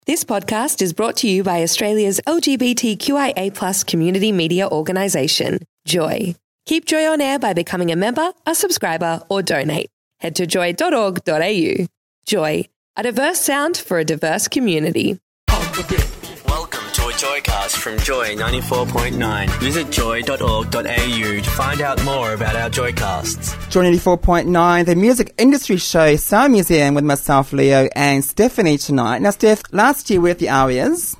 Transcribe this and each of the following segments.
This podcast is brought to you by Australia's LGBTQIA+ community media organisation, Joy. Keep Joy on air by becoming a member, a subscriber, or donate. Head to joy.org.au. Joy, a diverse sound for a diverse community. Welcome to a Joycast from Joy 94.9. Visit joy.org.au to find out more about our Joycasts. Joy 94.9, the music industry show, Sound Museum, with myself, Leo, and Stephanie tonight. Now, Steph, last year we were at the Arias,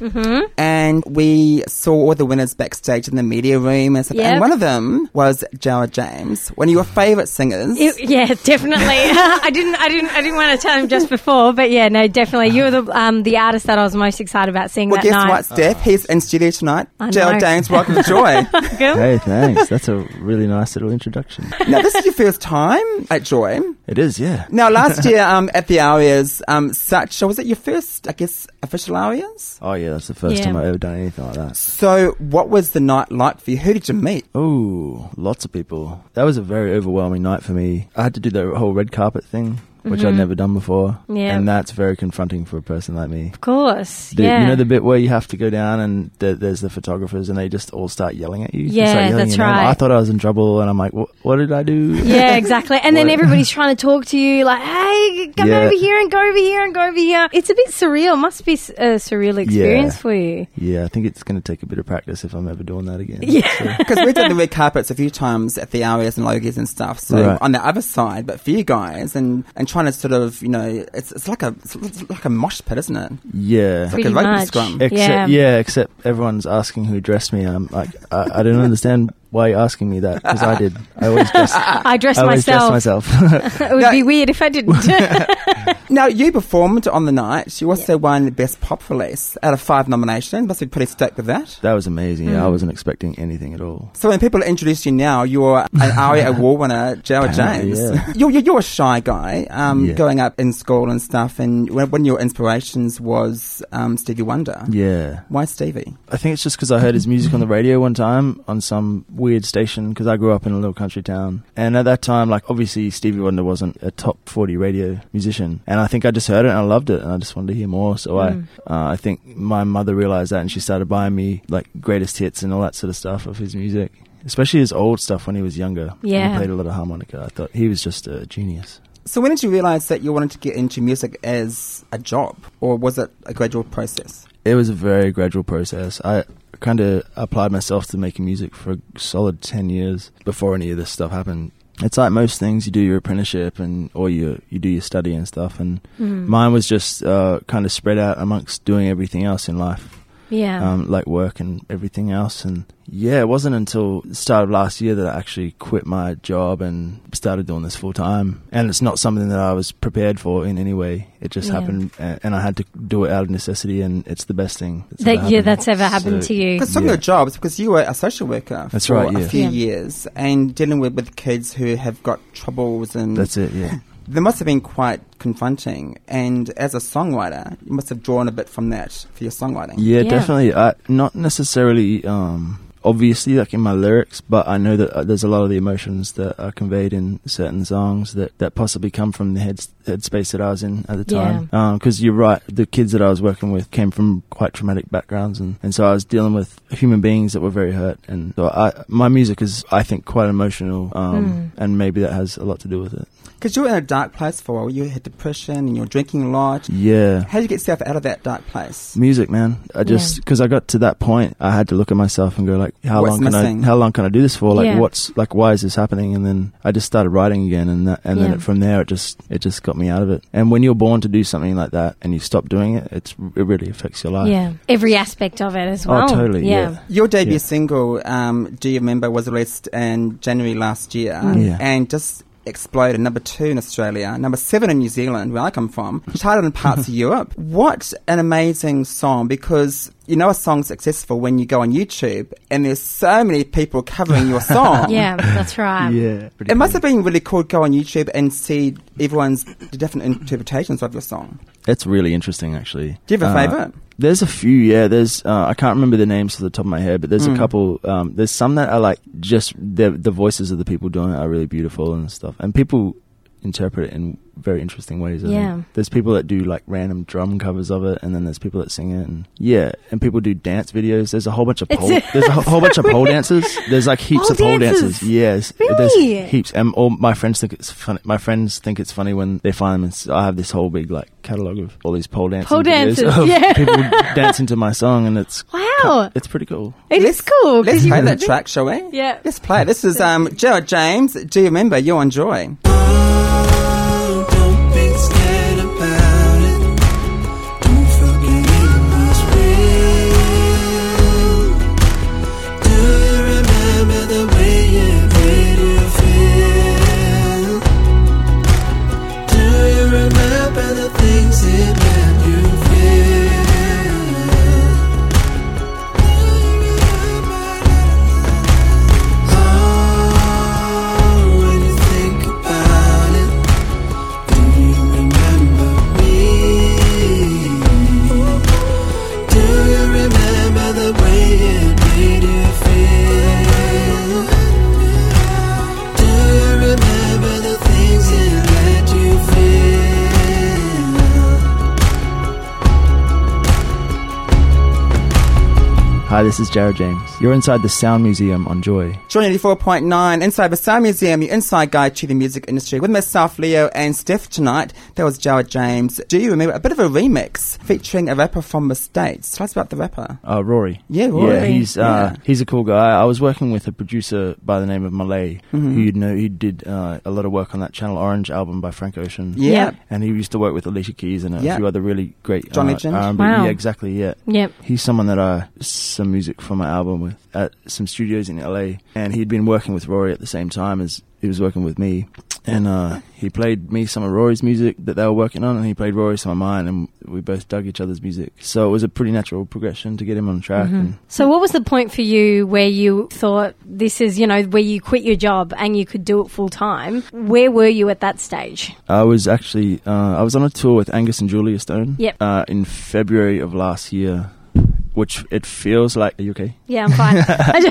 and we saw all the winners backstage in the media room, and, and one of them was Jared James, one of your favourite singers. Yeah, definitely. I didn't want to tell him just before, but yeah, no, definitely. You were the artist that I was most excited about seeing that night. Well, guess what, Steph? He's in studio tonight. Jared James, welcome to Joy. Hey, thanks. That's a really nice little introduction. Now, this is your first time at Joy. It is, yeah. Now, last year at the Arias, was it your first, I guess, official Arias? Oh, yeah, that's the first time I've ever done anything like that. So, what was the night like for you? Who did you meet? Oh, lots of people. That was a very overwhelming night for me. I had to do the whole red carpet thing, which I'd never done before. Yeah. And that's very confronting for a person like me. Of course, You know the bit where you have to go down and there's the photographers and they just all start yelling at you? Yeah, that's right. I thought I was in trouble and I'm like, what did I do? Yeah, exactly. And then everybody's trying to talk to you like, hey, come over here and go over here and go over here. It's a bit surreal. Must be a surreal experience for you. Yeah, I think it's going to take a bit of practice if I'm ever doing that again. Yeah. Because we've done the red carpets a few times at the Arias and Logies and stuff. So on the other side, but for you guys and trying to sort of, it's like a mosh pit, isn't it? Yeah. It's like a rugby scrum. Except everyone's asking who dressed me. I'm like, I don't understand why you're asking me that, because I did. I always dress. I dress myself. It would be weird if I didn't. Now, you performed on the night. You also won Best Pop Release out of 5 nominations. Must be pretty stoked with that. That was amazing. Yeah, I wasn't expecting anything at all. So when people introduce you now, you're an ARIA Award winner, Jared James. Yeah. You're a shy guy, growing up in school and stuff, and one of your inspirations was Stevie Wonder. Yeah. Why Stevie? I think it's just because I heard his music on the radio one time on some weird station, because I grew up in a little country town, and at that time, like, obviously Stevie Wonder wasn't a top 40 radio musician, and I think I just heard it and I loved it and I just wanted to hear more. So I think my mother realized that and she started buying me like greatest hits and all that sort of stuff of his music, especially his old stuff when he was younger. He played a lot of harmonica. I thought he was just a genius. So when did you realize that you wanted to get into music as a job, or was it a gradual process? It was a very gradual process. I kind of applied myself to making music for a solid 10 years before any of this stuff happened. It's like most things, you do your apprenticeship or you do your study and stuff, and mine was just kind of spread out amongst doing everything else in life. Yeah. Like work and everything else. And it wasn't until the start of last year that I actually quit my job and started doing this full time. And it's not something that I was prepared for in any way. It just happened, and I had to do it out of necessity, and it's the best thing that's ever happened to you. Because some of your jobs, because you were a social worker for a few years, and dealing with kids who have got troubles and... That's it, yeah. They must have been quite confronting, and as a songwriter, you must have drawn a bit from that for your songwriting. Yeah, definitely. Not necessarily, obviously, like in my lyrics, but I know that there's a lot of the emotions that are conveyed in certain songs that possibly come from the headspace that I was in at the time. Because you're right, the kids that I was working with came from quite traumatic backgrounds, and so I was dealing with human beings that were very hurt, and so my music is, I think, quite emotional, and maybe that has a lot to do with it. Because you were in a dark place for a while. You had depression and you were drinking a lot. Yeah. How did you get yourself out of that dark place? Music, man. Because I got to that point, I had to look at myself and go like, how long can I do this for? Like, why is this happening? And then I just started writing again, and then from there it just got me out of it. And when you're born to do something like that and you stop doing it, it really affects your life. Yeah. Every aspect of it as well. Oh, totally. Yeah. Your debut single, Do You Remember, was released in January last year, and just exploded number 2 in Australia, number 7 in New Zealand, where I come from, charted in parts of Europe. What an amazing song, because you know a song's successful when you go on YouTube and there's so many people covering your song. Yeah, that's right. Yeah. It must have been really cool to go on YouTube and see everyone's different interpretations of your song. It's really interesting, actually. Do you have a favourite? There's a few, yeah. There's I can't remember the names off the top of my head, but there's a couple. There's some that are like just the voices of the people doing it are really beautiful and stuff, and people interpret it in very interesting ways. Yeah. There's people that do like random drum covers of it, and then there's people that sing it, and people do dance videos. There's a whole bunch of whole bunch of pole dancers. There's like heaps of pole dancers. Yes, really? There's heaps. And all my friends think it's funny. My friends think it's funny when they find them. And I have this whole big like catalog of all these pole dancers. Yeah. People dancing to my song, and it's it's pretty cool. It is cool. Let's play that track, shall we? Yeah. Let's play it. This is Gerald James. Do you remember? You're on Joy. Don't be scared about it. Don't forget it was real. Do you remember the way it made you feel? Do you remember the things it made you feel? Oh, when you think about it, do you remember me? Do you remember the way it made you feel? Do you remember the things it let you feel? Hi, this is Jared James. You're inside the Sound Museum on Joy. Joy 84.9, inside the Sound Museum, your inside guide to the music industry. With myself, Leo, and Steph tonight. That was Jared James. Do you remember? A bit of a remix featuring a rapper from the States. Tell us about the rapper. Rory. Yeah, Rory. Yeah, he's a cool guy. I was working with a producer by the name of Malay, who you'd know. He did a lot of work on that Channel Orange album by Frank Ocean. Yeah. And he used to work with Alicia Keys and a few other really great John Legend. R&B. Wow. Yeah, exactly. Yeah. Yep. He's someone that I some music for my album with at some studios in LA, and he'd been working with Rory at the same time as he was working with me, and he played me some of Rory's music that they were working on, and he played Rory some of mine, and we both dug each other's music. So it was a pretty natural progression to get him on track. And So what was the point for you where you thought this is, where you quit your job and you could do it full time? Where were you at that stage? I was actually I was on a tour with Angus and Julia Stone. Yep. In February of last year. Which it feels like... Are you okay? Yeah, I'm fine.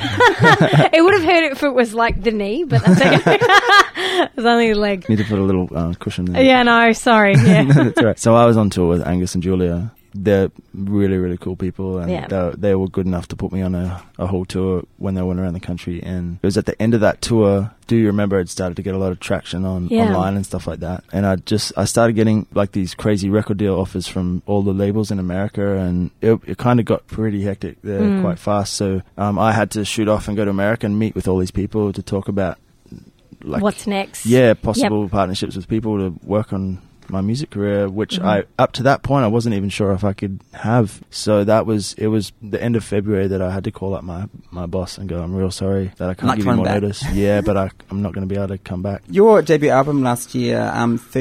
It would have hurt if it was like the knee, but that's okay. It's only the leg. Need to put a little cushion there. Yeah, no, sorry. Yeah. That's all right. So I was on tour with Angus and Julia. They're really, really cool people, and they were good enough to put me on a whole tour when they went around the country. And it was at the end of that tour, Do You Remember, it started to get a lot of traction online and stuff like that. And I started getting like these crazy record deal offers from all the labels in America, and it kind of got pretty hectic there quite fast. So I had to shoot off and go to America and meet with all these people to talk about like what's next. Yeah, possible partnerships with people to work on my music career, which up to that point I wasn't even sure if I could have. So it was the end of February that I had to call up my boss and go, I'm real sorry that I can't give you more notice. Yeah, but I'm not going to be able to come back. Your debut album last year,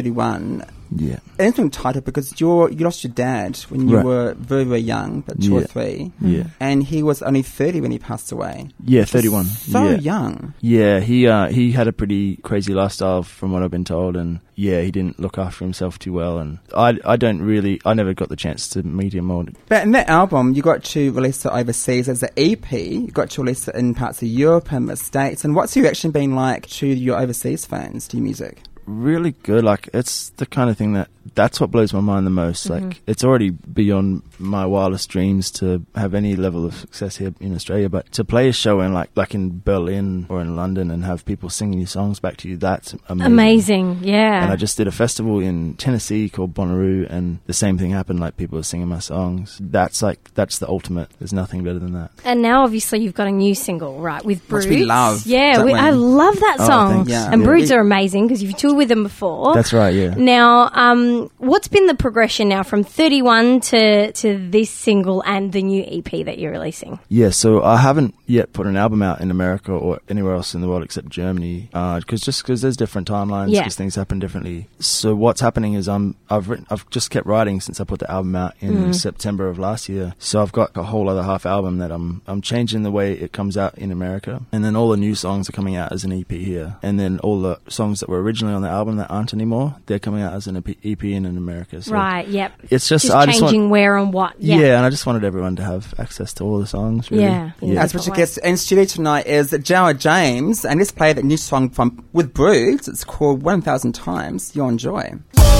31. Yeah. Anything title because you lost your dad when you were very, very young, but 2 or 3. Yeah. And he was only 30 when he passed away. Yeah, 31. So young. Yeah, he had a pretty crazy lifestyle from what I've been told, and yeah, he didn't look after himself too well, and I never got the chance to meet him. But in that album, you got to release it overseas as an EP. You got to release it in parts of Europe and the States. And what's your reaction been like to your overseas fans to your music? Really good. Like, it's the kind of thing that's what blows my mind the most. Like, it's already beyond my wildest dreams to have any level of success here in Australia, but to play a show in like in Berlin or in London and have people singing your songs back to you, that's amazing. Yeah. And I just did a festival in Tennessee called Bonnaroo, and the same thing happened. Like, people were singing my songs. That's the ultimate. There's nothing better than that. And now obviously you've got a new single, right, with Broods. Which we love. Yeah, I love that song. Yeah. And Broods are amazing because you've toured with them before. That's right, yeah. Now, what's been the progression now from 31 to this single and the new EP that you're releasing? Yeah, so I haven't yet put an album out in America or anywhere else in the world except Germany, because there's different timelines, because things happen differently. So what's happening is I've just kept writing since I put the album out in September of last year. So I've got a whole other half album that I'm changing the way it comes out in America, and then all the new songs are coming out as an EP here, and then all the songs that were originally on on the album that aren't anymore. They're coming out as an EP in America. So Right, yep. it's just changing where and what. Yeah, and I just wanted everyone to have access to all the songs, really. Yeah. Our special guest in studio tonight is Jara James, and let's play that new song with Broods. It's called 1000 Times. You'll enjoy.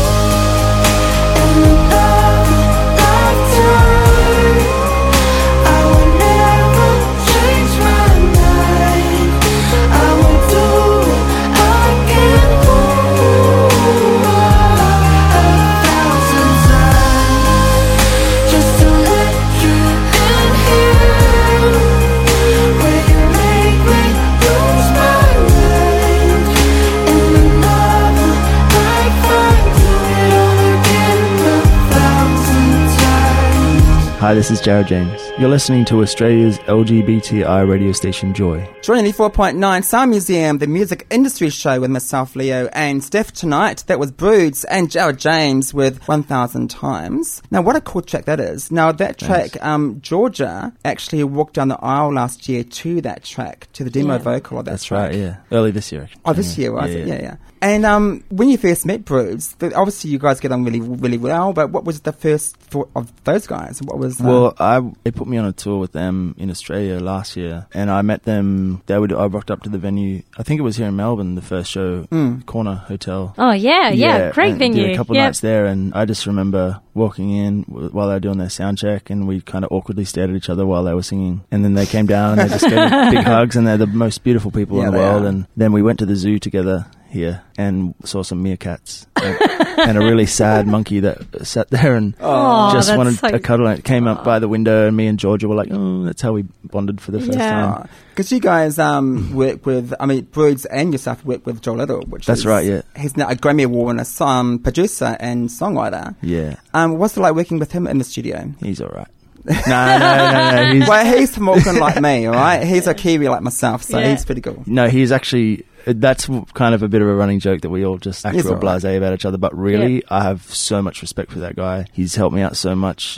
Hi, this is Jara James. You're listening to Australia's LGBTI radio station Joy. Joy 94.9 Sound Museum, the music industry show with myself, Leo, and Steph tonight. That was Broods and Jara James with 1000 Times. Now, what a cool track that is. Now, that track, Georgia actually walked down the aisle last year to that track, to the demo vocal of that That's track. right, yeah. Early this year. Oh, this year, was it? Yeah. And when you first met Broods, obviously you guys get on really, really well, but what was the first thought of those guys? What was... Well, they put me on a tour with them in Australia last year, and I met them. I rocked up to the venue. I think it was here in Melbourne, the first show, Corner Hotel. Oh, yeah. Great venue. Did a couple of nights there, and I just remember walking in while they were doing their sound check, and we kind of awkwardly stared at each other while they were singing. And then they came down and they just gave me big hugs, and they're the most beautiful people in the world. And then we went to the zoo together here and saw some meerkats and a really sad monkey that sat there and just wanted a cuddle. And it came up by the window, and me and Georgia were like, oh, that's how we bonded for the first time. Because you guys work with, Broods and yourself work with Joel Little, which That's right, yeah. He's now a Grammy Award winner, producer and songwriter. Yeah. What's it like working with him in the studio? He's all right. No. Well, he's from Auckland like me, all right? He's a Kiwi like myself, so he's pretty cool. No, he's actually... That's kind of a bit of a running joke that we all just act real blasé about each other, but really, I have so much respect for that guy. He's helped me out so much.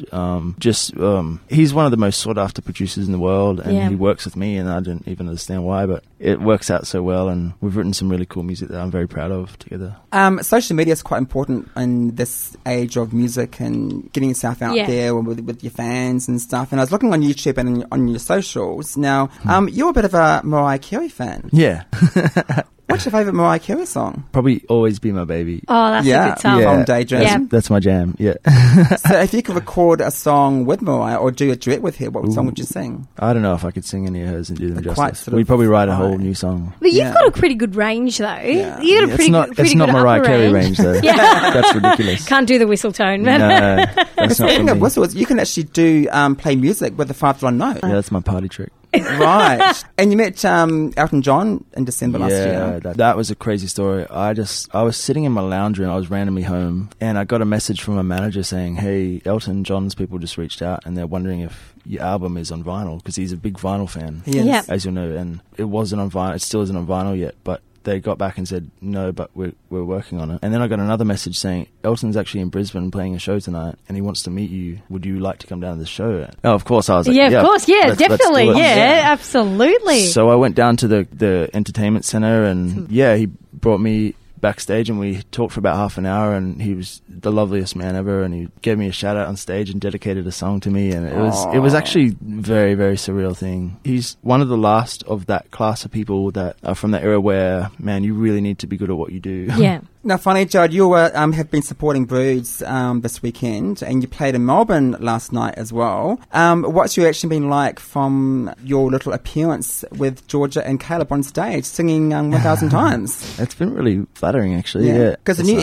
He's one of the most sought-after producers in the world, and he works with me, and I don't even understand why, but it works out so well, and we've written some really cool music that I'm very proud of together. Social media is quite important in this age of music and getting yourself out there with your fans and stuff. And I was looking on YouTube and on your socials. Now, you're a bit of a Mariah Carey fan. Yeah. What's your favourite Mariah Carey song? Probably Always Be My Baby. Oh, that's a good song. From Daydream. That's my jam, yeah. So if you could record a song with Mariah or do a duet with her, what song would you sing? I don't know if I could sing any of hers and do them justice. We'd probably write a whole new song. But you've got a pretty good range, though. Yeah. You've got a pretty It's good not Mariah Carey range, though. That's ridiculous. Can't do the whistle tone. No, that's not Speaking for of me. whistles, you can actually do play music with the 5-to-1 note. Yeah, that's my party trick. Right. And you met Elton John in December last year. Yeah, that was a crazy story. I was sitting in my lounge room. I was randomly home, and I got a message from a manager saying, hey, Elton John's people just reached out, and they're wondering if your album is on vinyl, because he's a big vinyl fan, as you'll know, and it wasn't on vinyl. It still isn't on vinyl yet, but they got back and said, no, but we're working on it. And then I got another message saying, Elton's actually in Brisbane playing a show tonight, and he wants to meet you. Would you like to come down to the show? Oh, of course. I was like, of course. let's Definitely. do it. Absolutely. So I went down to the entertainment center, and he brought me backstage, and we talked for about half an hour, and he was the loveliest man ever, and he gave me a shout out on stage and dedicated a song to me, and it was actually a very, very surreal thing. He's one of the last of that class of people that are from that era where, man, you really need to be good at what you do. Yeah. Now, funny, Judd, you have been supporting Broods this weekend, and you played in Melbourne last night as well. What's your reaction been like from your little appearance with Georgia and Caleb on stage singing 1000 Times? It's been really flattering, actually. Yeah, because the new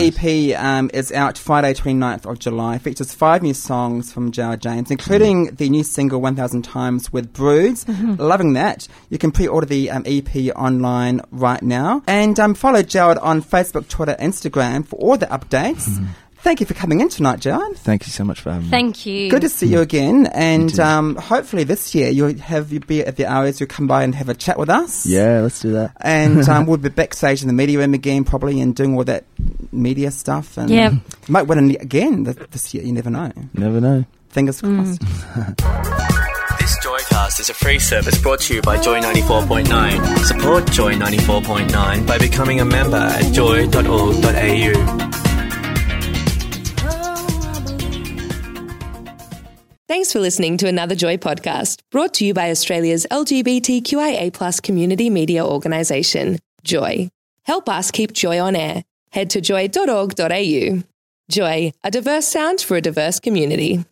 EP is out Friday, 29th of July. It features 5 new songs from Jara James, including the new single 1000 Times with Broods. Loving that. You can pre-order the EP online right now, and follow Jared on Facebook, Twitter, Instagram for all the updates. Thank you for coming in tonight, Jared. Thank you so much for having me. Thank you. Good to see you again, and hopefully this year you'll be at the hours. You'll come by and have a chat with us. Yeah, let's do that. And we'll be backstage in the media room again, probably, and doing all that media stuff. And might win again this year. You never know. Never know. Fingers crossed. This Joy Joycast is a free service brought to you by Joy 94.9. Support Joy 94.9 by becoming a member at joy.org.au. Thanks for listening to another Joy podcast, brought to you by Australia's LGBTQIA+ community media organisation, Joy. Help us keep Joy on air. Head to joy.org.au. Joy, a diverse sound for a diverse community.